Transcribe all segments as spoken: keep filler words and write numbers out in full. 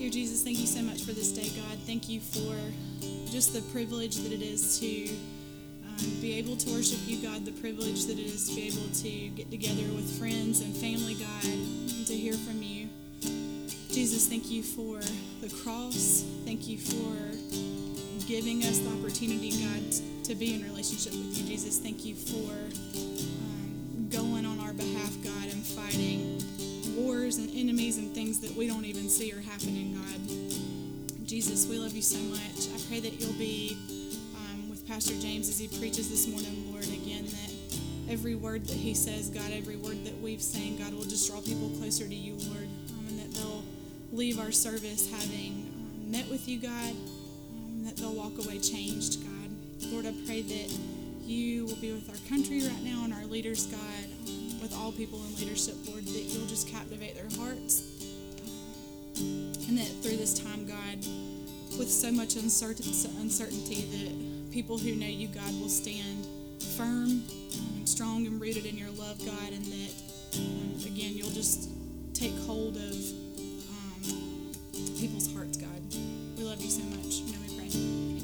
Dear Jesus, thank you so much for this day, God. Thank you for just the privilege that it is to um, be able to worship you, God, the privilege that it is to be able to get together with friends and family, God, and to hear from you. Jesus, thank you for the cross. Thank you for giving us the opportunity, God, to be in relationship with you. Jesus, thank you for um, going on our behalf, God, and fighting wars and enemies and things that we don't even see are happening, God. Jesus, we love you so much. I pray that you'll be um, with Pastor James as he preaches this morning, Lord, again, that every word that he says, God, every word that we've sang, God, will just draw people closer to you, Lord, um, and that they'll leave our service having um, met with you, God, um, that they'll walk away changed, God. Lord, I pray that you will be with our country right now and our leaders, God, um, with all people in leadership, Lord, that you'll just captivate their hearts, um, and that through this time, God, with so much uncertain, uncertainty, that people who know you, God, will stand firm um, and strong and rooted in your love, God, and that, um, again, you'll just take hold of um, people's hearts, God. We love you so much. You know we pray. Amen.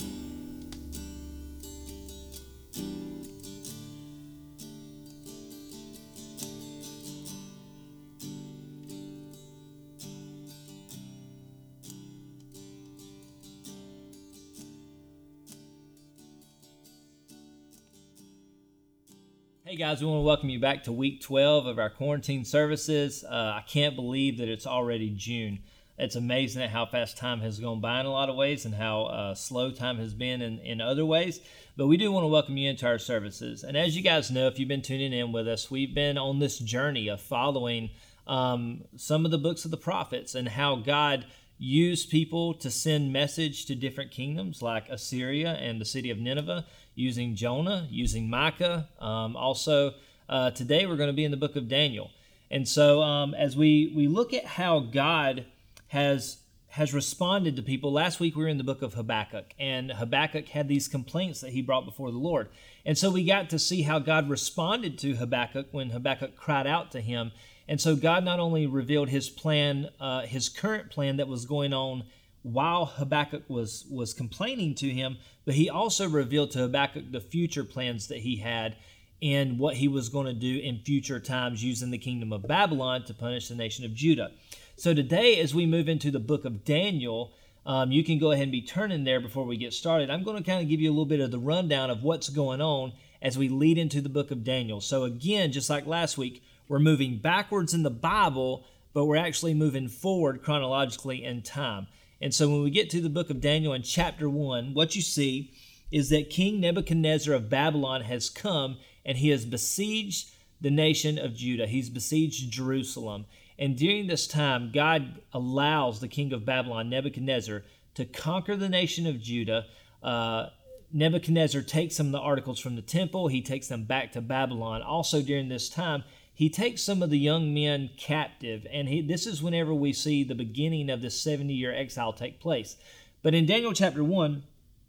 Hey guys, we want to welcome you back to week twelve of our quarantine services. Uh, I can't believe that it's already June. It's amazing at how fast time has gone by in a lot of ways and how uh, slow time has been in, in other ways. But we do want to welcome you into our services. And as you guys know, if you've been tuning in with us, we've been on this journey of following um, some of the books of the prophets and how God used people to send message to different kingdoms like Assyria and the city of Nineveh, using Jonah, using Micah. Um, also, uh, today we're going to be in the book of Daniel. And so um, as we, we look at how God has has responded to people, last week we were in the book of Habakkuk, and Habakkuk had these complaints that he brought before the Lord. And so we got to see how God responded to Habakkuk when Habakkuk cried out to him. And so God not only revealed his plan, uh, his current plan that was going on while Habakkuk was, was complaining to him, but he also revealed to Habakkuk the future plans that he had and what he was going to do in future times using the kingdom of Babylon to punish the nation of Judah. So today, as we move into the book of Daniel, um, you can go ahead and be turning there before we get started. I'm going to kind of give you a little bit of the rundown of what's going on as we lead into the book of Daniel. So again, just like last week, we're moving backwards in the Bible, but we're actually moving forward chronologically in time. And so when we get to the book of Daniel in chapter one, what you see is that King Nebuchadnezzar of Babylon has come and he has besieged the nation of Judah. He's besieged Jerusalem. And during this time, God allows the king of Babylon, Nebuchadnezzar, to conquer the nation of Judah. Uh, Nebuchadnezzar takes some of the articles from the temple. He takes them back to Babylon. Also during this time, he takes some of the young men captive, and he, this is whenever we see the beginning of this seventy-year exile take place. But in Daniel chapter one,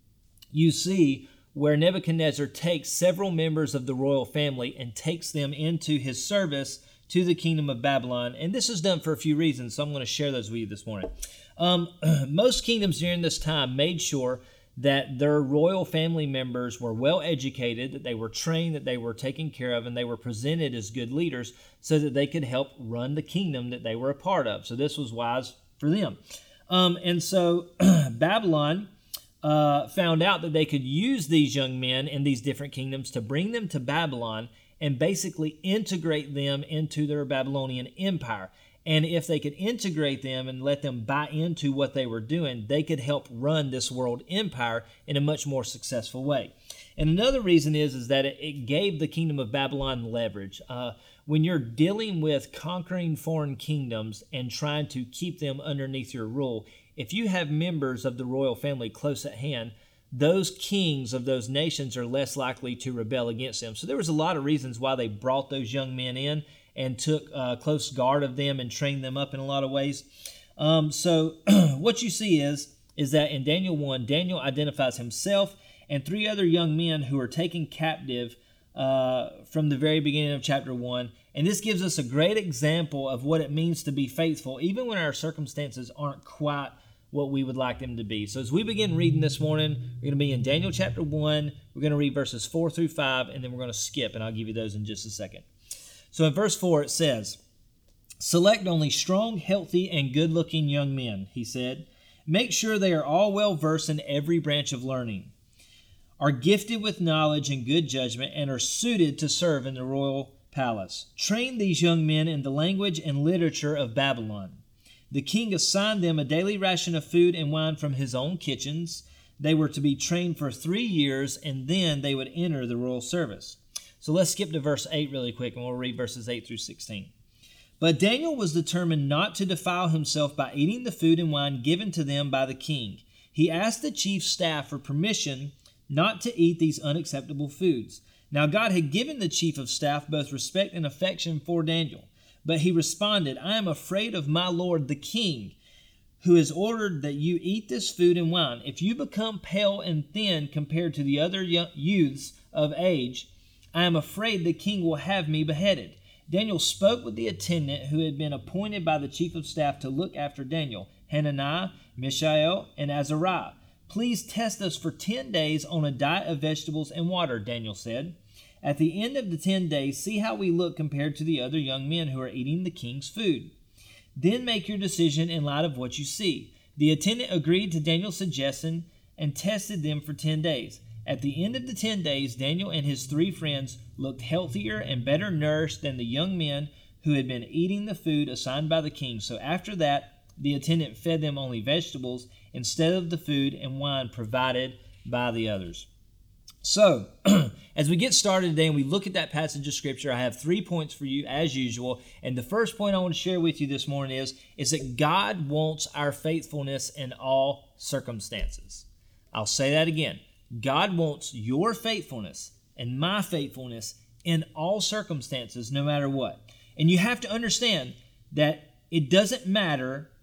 you see where Nebuchadnezzar takes several members of the royal family and takes them into his service to the kingdom of Babylon. And this is done for a few reasons, so I'm going to share those with you this morning. Um, most kingdoms during this time made sure that their royal family members were well educated, that they were trained, that they were taken care of, and they were presented as good leaders so that they could help run the kingdom that they were a part of. So this was wise for them. Um, and so Babylon uh, found out that they could use these young men in these different kingdoms to bring them to Babylon and basically integrate them into their Babylonian empire. And if they could integrate them and let them buy into what they were doing, they could help run this world empire in a much more successful way. And another reason is, is that it, it gave the kingdom of Babylon leverage. Uh, when you're dealing with conquering foreign kingdoms and trying to keep them underneath your rule, if you have members of the royal family close at hand, those kings of those nations are less likely to rebel against them. So there was a lot of reasons why they brought those young men in and took uh, close guard of them and trained them up in a lot of ways. Um, so what you see is, is that in Daniel one, Daniel identifies himself and three other young men who are taken captive uh, from the very beginning of chapter one, And this gives us a great example of what it means to be faithful, even when our circumstances aren't quite what we would like them to be. So as we begin reading this morning, we're going to be in Daniel chapter one. We're going to read verses four through five, and then we're going to skip, and I'll give you those in just a second. So in verse four, it says, "Select only strong, healthy, and good-looking young men," he said. "Make sure they are all well-versed in every branch of learning, are gifted with knowledge and good judgment, and are suited to serve in the royal palace. Train these young men in the language and literature of Babylon." The king assigned them a daily ration of food and wine from his own kitchens. They were to be trained for three years, and then they would enter the royal service. So let's skip to verse eight really quick, and we'll read verses eight through sixteen. "But Daniel was determined not to defile himself by eating the food and wine given to them by the king. He asked the chief staff for permission not to eat these unacceptable foods. Now God had given the chief of staff both respect and affection for Daniel. But he responded, 'I am afraid of my lord the king, who has ordered that you eat this food and wine. If you become pale and thin compared to the other youths of age, I am afraid the king will have me beheaded.' Daniel spoke with the attendant who had been appointed by the chief of staff to look after Daniel, Hananiah, Mishael, and Azariah. 'Please test us for ten days on a diet of vegetables and water,' Daniel said. 'At the end of the ten days, see how we look compared to the other young men who are eating the king's food. Then make your decision in light of what you see.' The attendant agreed to Daniel's suggestion and tested them for ten days. At the end of the ten days, Daniel and his three friends looked healthier and better nourished than the young men who had been eating the food assigned by the king. So after that, the attendant fed them only vegetables instead of the food and wine provided by the others." So, as we get started today and we look at that passage of Scripture, I have three points for you as usual. And the first point I want to share with you this morning is, is that God wants our faithfulness in all circumstances. I'll say that again. God wants your faithfulness and my faithfulness in all circumstances, no matter what. And you have to understand that it doesn't matter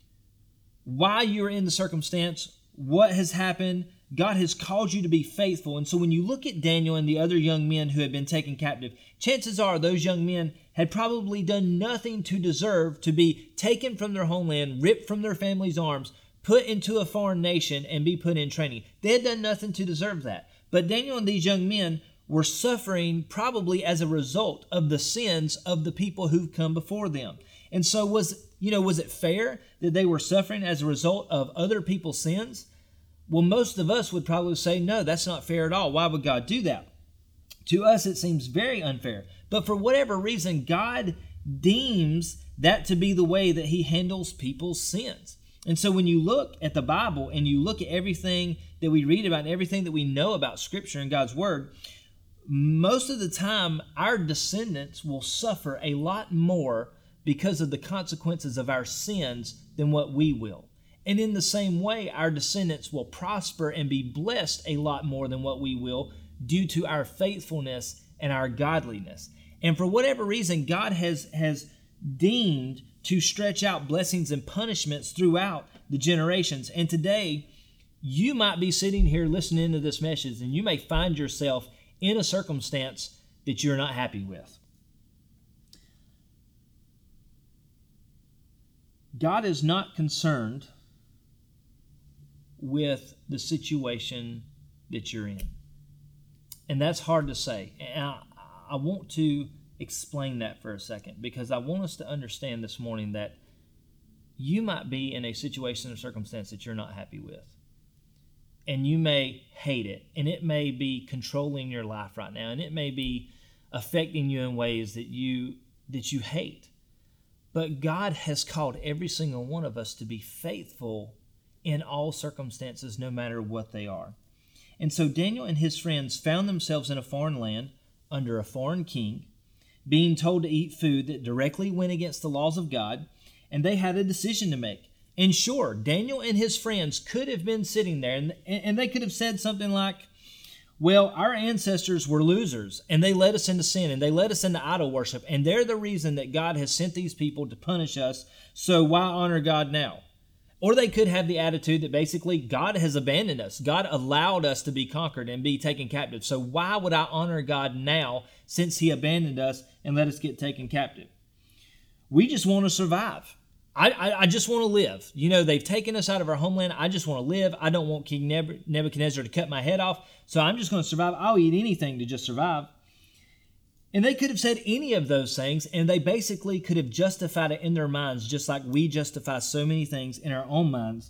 why you're in the circumstance, what has happened. God has called you to be faithful. And so when you look at Daniel and the other young men who had been taken captive, chances are those young men had probably done nothing to deserve to be taken from their homeland, ripped from their family's arms, put into a foreign nation, and be put in training. They had done nothing to deserve that. But Daniel and these young men were suffering probably as a result of the sins of the people who've come before them. And so was, you know, was it fair that they were suffering as a result of other people's sins? Well, most of us would probably say, no, that's not fair at all. Why would God do that? To us, it seems very unfair. But for whatever reason, God deems that to be the way that he handles people's sins. And so when you look at the Bible and you look at everything that we read about and everything that we know about Scripture and God's Word, most of the time our descendants will suffer a lot more because of the consequences of our sins than what we will. And in the same way, our descendants will prosper and be blessed a lot more than what we will due to our faithfulness and our godliness. And for whatever reason, God has, has deemed to stretch out blessings and punishments throughout the generations. And today, you might be sitting here listening to this message, and you may find yourself in a circumstance that you're not happy with. God is not concerned with the situation that you're in. And that's hard to say. And I, I want to explain that for a second, because I want us to understand this morning that you might be in a situation or circumstance that you're not happy with. And you may hate it. And it may be controlling your life right now. And it may be affecting you in ways that you that you hate. But God has called every single one of us to be faithful in all circumstances, no matter what they are. And so Daniel and his friends found themselves in a foreign land under a foreign king, being told to eat food that directly went against the laws of God, and they had a decision to make. And sure, Daniel and his friends could have been sitting there, and, and they could have said something like, well, our ancestors were losers, and they led us into sin, and they led us into idol worship, and they're the reason that God has sent these people to punish us, so why honor God now? Or they could have the attitude that basically God has abandoned us. God allowed us to be conquered and be taken captive. So why would I honor God now since he abandoned us and let us get taken captive? We just want to survive. I, I, I just want to live. You know, they've taken us out of our homeland. I just want to live. I don't want King Nebuchadnezzar to cut my head off. So I'm just going to survive. I'll eat anything to just survive. And they could have said any of those things, and they basically could have justified it in their minds, just like we justify so many things in our own minds.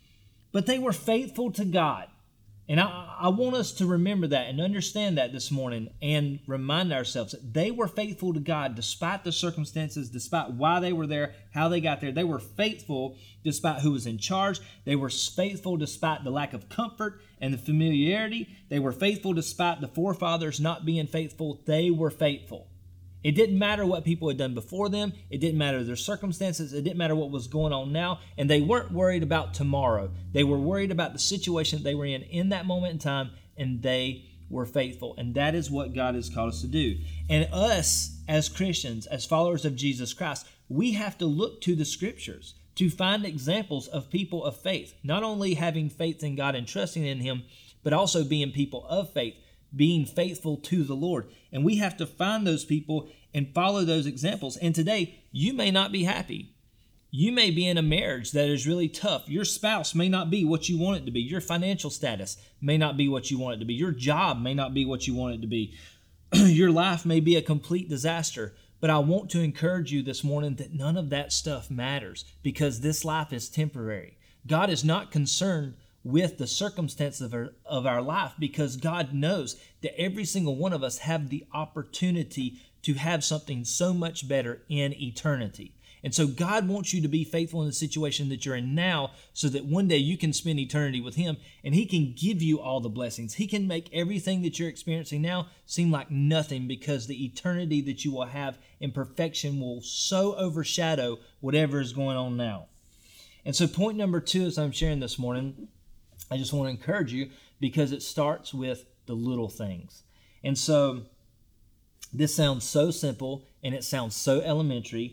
But they were faithful to God. And I, I want us to remember that and understand that this morning and remind ourselves that they were faithful to God despite the circumstances, despite why they were there, how they got there. They were faithful despite who was in charge. They were faithful despite the lack of comfort and the familiarity. They were faithful despite the forefathers not being faithful. They were faithful. It didn't matter what people had done before them. It didn't matter their circumstances. It didn't matter what was going on now. And they weren't worried about tomorrow. They were worried about the situation they were in in that moment in time, and they were faithful. And that is what God has called us to do. And us, as Christians, as followers of Jesus Christ, we have to look to the Scriptures to find examples of people of faith, not only having faith in God and trusting in Him, but also being people of faith, being faithful to the Lord. And we have to find those people and follow those examples. And today, you may not be happy. You may be in a marriage that is really tough. Your spouse may not be what you want it to be. Your financial status may not be what you want it to be. Your job may not be what you want it to be. Your life may be a complete disaster. But I want to encourage you this morning that none of that stuff matters, because this life is temporary. God is not concerned with the circumstances of our, of our life, because God knows that every single one of us have the opportunity to have something so much better in eternity. And so God wants you to be faithful in the situation that you're in now, so that one day you can spend eternity with Him and He can give you all the blessings. He can make everything that you're experiencing now seem like nothing, because the eternity that you will have in perfection will so overshadow whatever is going on now. And so point number two, as I'm sharing this morning, I just want to encourage you, because it starts with the little things. And so this sounds so simple and it sounds so elementary.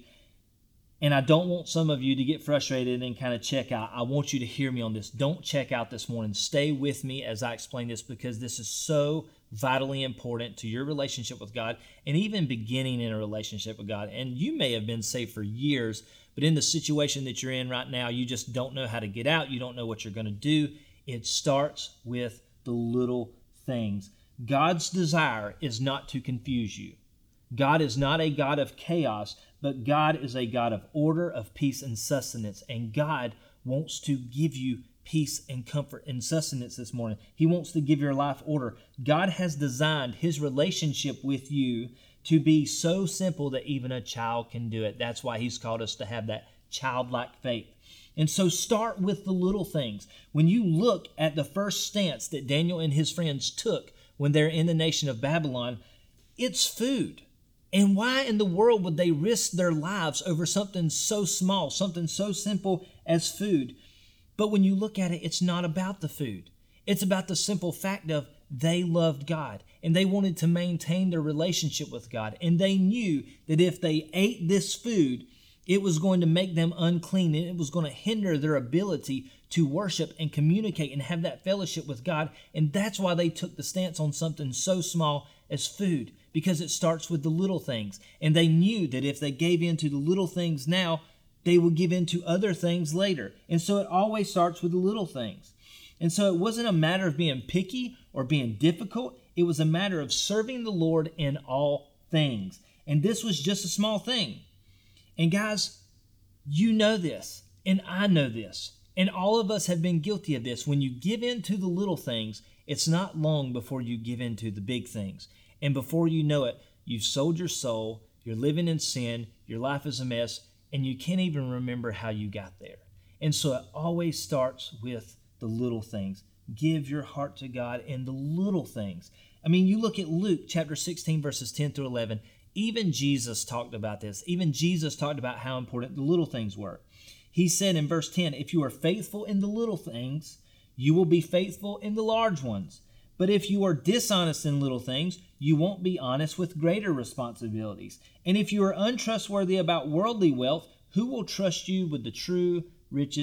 And I don't want some of you to get frustrated and kind of check out. I want you to hear me on this. Don't check out this morning. Stay with me as I explain this, because this is so vitally important to your relationship with God, and even beginning in a relationship with God. And you may have been saved for years, but in the situation that you're in right now, you just don't know how to get out. You don't know what you're going to do. It starts with the little things. God's desire is not to confuse you. God is not a God of chaos, but God is a God of order, of peace and sustenance. And God wants to give you peace and comfort and sustenance this morning. He wants to give your life order. God has designed His relationship with you to be so simple that even a child can do it. That's why He's called us to have that childlike faith. And so start with the little things. When you look at the first stance that Daniel and his friends took when they're in the nation of Babylon, it's food. And why in the world would they risk their lives over something so small, something so simple as food? But when you look at it, it's not about the food. It's about the simple fact of they loved God and they wanted to maintain their relationship with God. And they knew that if they ate this food, it was going to make them unclean, and it was going to hinder their ability to worship and communicate and have that fellowship with God. And that's why they took the stance on something so small as food, because it starts with the little things. And they knew that if they gave in to the little things now, they would give in to other things later. And so it always starts with the little things. And so it wasn't a matter of being picky or being difficult. It was a matter of serving the Lord in all things. And this was just a small thing. And guys, you know this, and I know this, and all of us have been guilty of this. When you give in to the little things, it's not long before you give in to the big things. And before you know it, you've sold your soul, you're living in sin, your life is a mess, and you can't even remember how you got there. And so it always starts with the little things. Give your heart to God in the little things. I mean, you look at Luke chapter sixteen, verses ten through eleven. Even Jesus talked about this. Even Jesus talked about how important the little things were. He said in verse ten, if you are faithful in the little things, you will be faithful in the large ones. But if you are dishonest in little things, you won't be honest with greater responsibilities. And if you are untrustworthy about worldly wealth, who will trust you with the true riches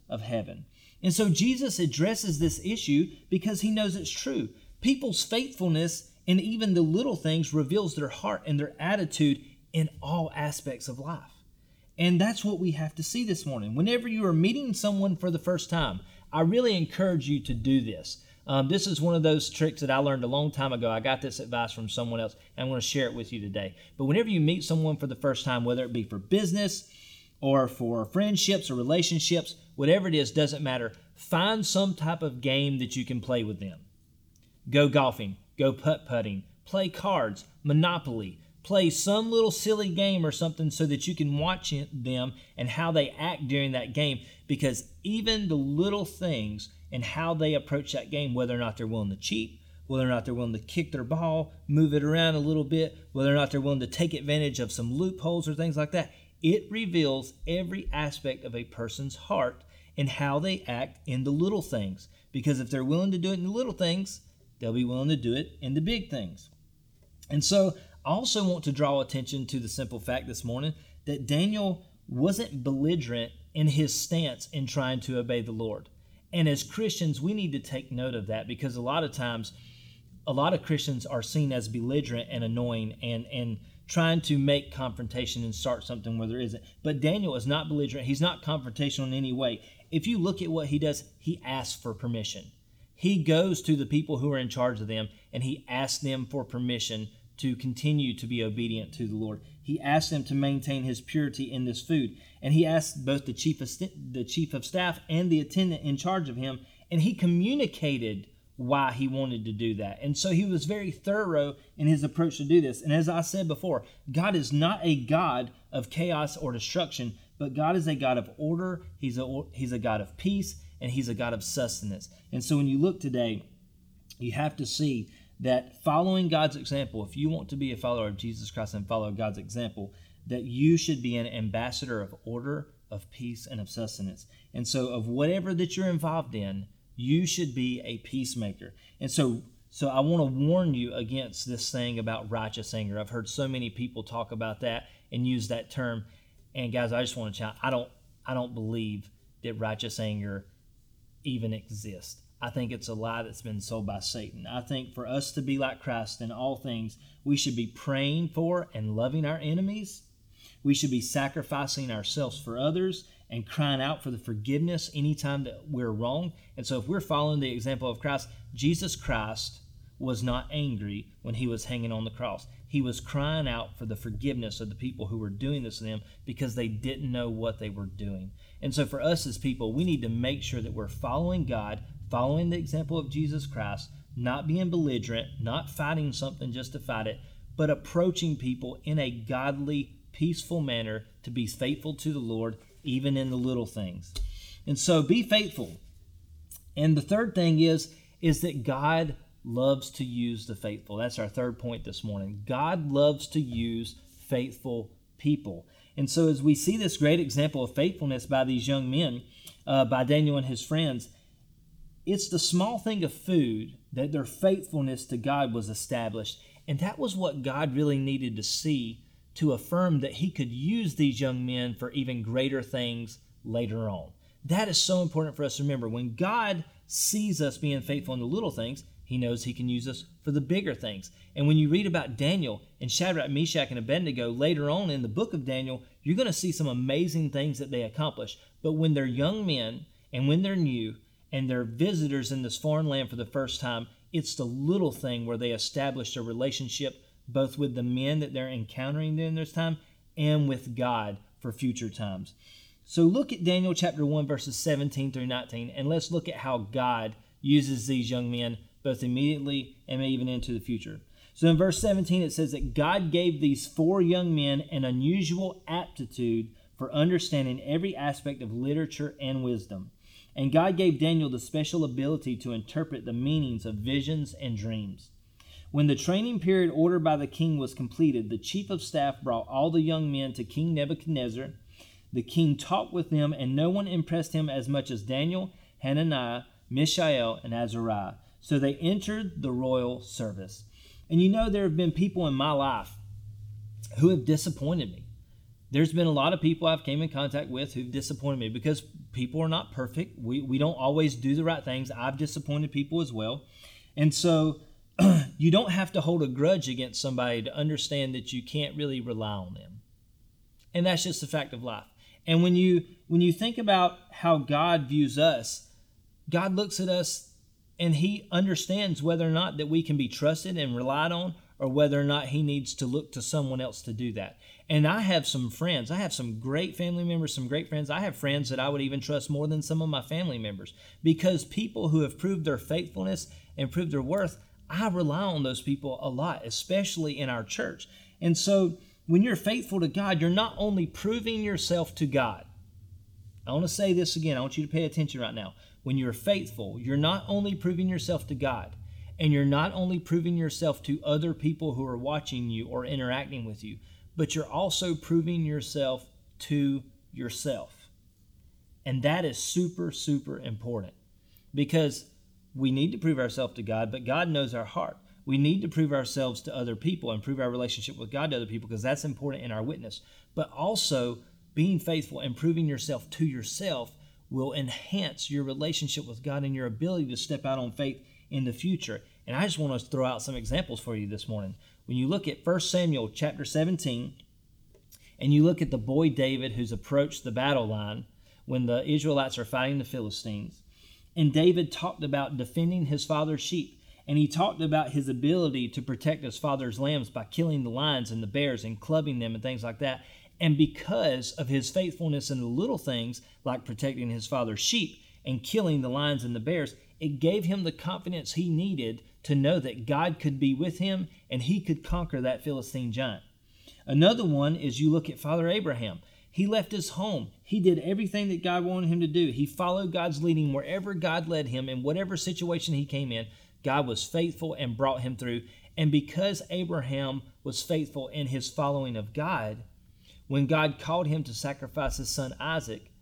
of heaven. And so Jesus addresses this issue because he knows it's true. People's faithfulness in even the little things reveals their heart and their attitude in all aspects of life. And that's what we have to see this morning. Whenever you are meeting someone for the first time, I really encourage you to do this. Um, this is one of those tricks that I learned a long time ago. I got this advice from someone else, and I want to share it with you today. But whenever you meet someone for the first time, whether it be for business or for friendships or relationships, whatever it is, doesn't matter. Find some type of game that you can play with them. Go golfing, go putt-putting, play cards, Monopoly, play some little silly game or something so that you can watch them and how they act during that game, because even the little things and how they approach that game, whether or not they're willing to cheat, whether or not they're willing to kick their ball, move it around a little bit, whether or not they're willing to take advantage of some loopholes or things like that, it reveals every aspect of a person's heart and how they act in the little things. Because if they're willing to do it in the little things, they'll be willing to do it in the big things. And so I also want to draw attention to the simple fact this morning that Daniel wasn't belligerent in his stance in trying to obey the Lord. And as Christians, we need to take note of that, because a lot of times, a lot of Christians are seen as belligerent and annoying and, and trying to make confrontation and start something where there isn't. But Daniel is not belligerent. He's not confrontational in any way. If you look at what he does, he asks for permission. He goes to the people who are in charge of them, and he asks them for permission to continue to be obedient to the Lord. He asks them to maintain his purity in this food. And he asked both the chief of st- the chief of staff and the attendant in charge of him, and he communicated why he wanted to do that. And so he was very thorough in his approach to do this. And as I said before, God is not a God of chaos or destruction, but God is a God of order. He's a, he's a God of peace, and he's a God of sustenance. And so when you look today, you have to see that following God's example, if you want to be a follower of Jesus Christ and follow God's example, that you should be an ambassador of order, of peace, and of sustenance. And so of whatever that you're involved in, you should be a peacemaker. And so so I want to warn you against this thing about righteous anger. I've heard so many people talk about that and use that term. And guys, I just want to shout, I don't I don't believe that righteous anger even exists. I think it's a lie that's been sold by Satan. I think for us to be like Christ in all things, we should be praying for and loving our enemies. We should be sacrificing ourselves for others and crying out for the forgiveness anytime that we're wrong. And so if we're following the example of Christ, Jesus Christ was not angry when he was hanging on the cross. He was crying out for the forgiveness of the people who were doing this to them because they didn't know what they were doing. And so for us as people, we need to make sure that we're following God, following the example of Jesus Christ, not being belligerent, not fighting something just to fight it, but approaching people in a godly, peaceful manner to be faithful to the Lord, even in the little things. And so be faithful. And the third thing is, is that God loves to use the faithful. That's our third point this morning. God loves to use faithful people. And so as we see this great example of faithfulness by these young men, uh, by Daniel and his friends, it's the small thing of food that their faithfulness to God was established. And that was what God really needed to see to affirm that he could use these young men for even greater things later on. That is so important for us to remember. When God sees us being faithful in the little things, he knows he can use us for the bigger things. And when you read about Daniel and Shadrach, Meshach, and Abednego later on in the book of Daniel, you're going to see some amazing things that they accomplished. But when they're young men and when they're new and they're visitors in this foreign land for the first time, it's the little thing where they establish a relationship both with the men that they're encountering during this time and with God for future times. So look at Daniel chapter one, verses seventeen through nineteen, and let's look at how God uses these young men both immediately and even into the future. So in verse seventeen, it says that God gave these four young men an unusual aptitude for understanding every aspect of literature and wisdom. And God gave Daniel the special ability to interpret the meanings of visions and dreams. When the training period ordered by the king was completed, the chief of staff brought all the young men to King Nebuchadnezzar. The king talked with them, and no one impressed him as much as Daniel, Hananiah, Mishael, and Azariah. So they entered the royal service. And you know, there have been people in my life who have disappointed me. There's been a lot of people I've came in contact with who've disappointed me because people are not perfect. We, we don't always do the right things. I've disappointed people as well. And so you don't have to hold a grudge against somebody to understand that you can't really rely on them. And that's just a fact of life. And when you when you think about how God views us, God looks at us and he understands whether or not that we can be trusted and relied on, or whether or not he needs to look to someone else to do that. And I have some friends. I have some great family members, some great friends. I have friends that I would even trust more than some of my family members, because people who have proved their faithfulness and proved their worth, I rely on those people a lot, especially in our church. And so when you're faithful to God, you're not only proving yourself to God. I want to say this again. I want you to pay attention right now. When you're faithful, you're not only proving yourself to God, and you're not only proving yourself to other people who are watching you or interacting with you, but you're also proving yourself to yourself. And that is super, super important, because we need to prove ourselves to God, but God knows our heart. We need to prove ourselves to other people and prove our relationship with God to other people, because that's important in our witness. But also, being faithful and proving yourself to yourself will enhance your relationship with God and your ability to step out on faith in the future. And I just want to throw out some examples for you this morning. When you look at First Samuel chapter seventeen, and you look at the boy David who's approached the battle line when the Israelites are fighting the Philistines, and David talked about defending his father's sheep, and he talked about his ability to protect his father's lambs by killing the lions and the bears and clubbing them and things like that. And because of his faithfulness in the little things, like protecting his father's sheep and killing the lions and the bears, it gave him the confidence he needed to know that God could be with him and he could conquer that Philistine giant. Another one is you look at Father Abraham. He left his home. He did everything that God wanted him to do. He followed God's leading wherever God led him, in whatever situation he came in. God was faithful and brought him through. And because Abraham was faithful in his following of God, when God called him to sacrifice his son Isaac,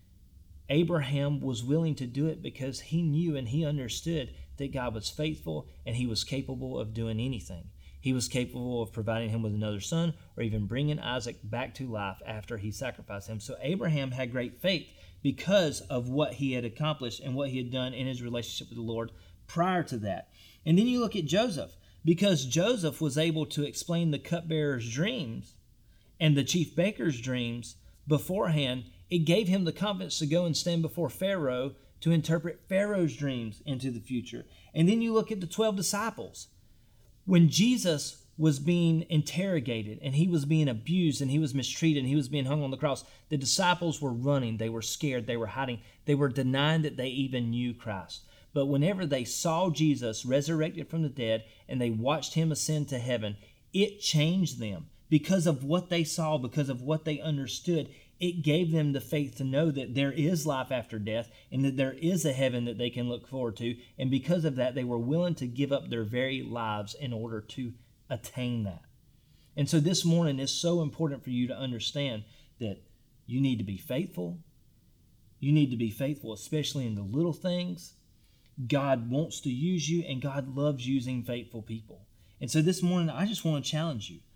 Abraham was willing to do it because he knew and he understood that God was faithful and he was capable of doing anything. He was capable of providing him with another son, or even bringing Isaac back to life after he sacrificed him. So Abraham had great faith because of what he had accomplished and what he had done in his relationship with the Lord prior to that. And then you look at Joseph, because Joseph was able to explain the cupbearer's dreams and the chief baker's dreams beforehand. It gave him the confidence to go and stand before Pharaoh to interpret Pharaoh's dreams into the future. And then you look at the twelve disciples. When Jesus was being interrogated and he was being abused and he was mistreated and he was being hung on the cross, the disciples were running, they were scared, they were hiding, they were denying that they even knew Christ. But whenever they saw Jesus resurrected from the dead and they watched him ascend to heaven, it changed them. Because of what they saw, because of what they understood, it gave them the faith to know that there is life after death and that there is a heaven that they can look forward to. And because of that, they were willing to give up their very lives in order to attain that. And so this morning is so important for you to understand that you need to be faithful. You need to be faithful, especially in the little things. God wants to use you, and God loves using faithful people. And so this morning, I just want to challenge you.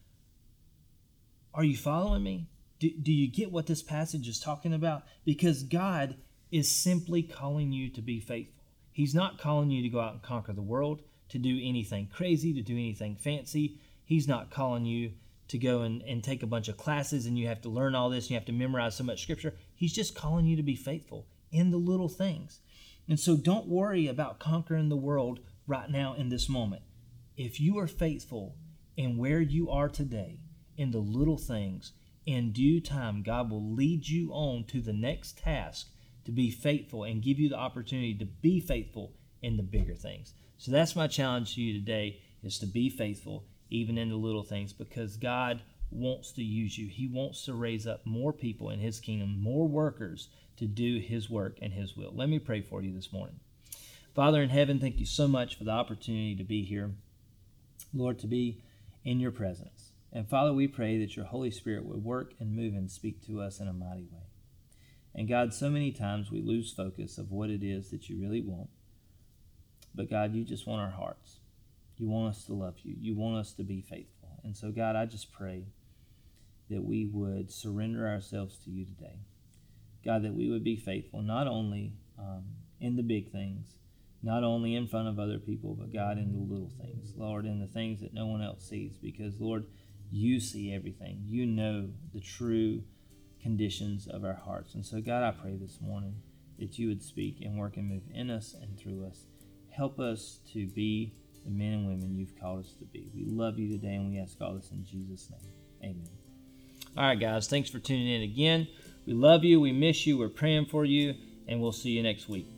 Are you following me? Do, do you get what this passage is talking about? Because God is simply calling you to be faithful. He's not calling you to go out and conquer the world, to do anything crazy, to do anything fancy. He's not calling you to go and, and take a bunch of classes and you have to learn all this and you have to memorize so much scripture. He's just calling you to be faithful in the little things. And so don't worry about conquering the world right now in this moment. If you are faithful in where you are today, in the little things, in due time, God will lead you on to the next task to be faithful and give you the opportunity to be faithful in the bigger things. So that's my challenge to you today, is to be faithful even in the little things, because God wants to use you. He wants to raise up more people in his kingdom, more workers to do his work and his will. Let me pray for you this morning. Father in heaven, thank you so much for the opportunity to be here, Lord, to be in your presence. And Father, we pray that your Holy Spirit would work and move and speak to us in a mighty way. And God, so many times we lose focus of what it is that you really want. But God, you just want our hearts. You want us to love you. You want us to be faithful. And so God, I just pray that we would surrender ourselves to you today. God, that we would be faithful, not only um, in the big things, not only in front of other people, but God, in the little things, Lord, in the things that no one else sees, because, Lord, you see everything. You know the true conditions of our hearts. And so, God, I pray this morning that you would speak and work and move in us and through us. Help us to be the men and women you've called us to be. We love you today, and we ask all this in Jesus' name. Amen. All right, guys, thanks for tuning in again. We love you. We miss you. We're praying for you, and we'll see you next week.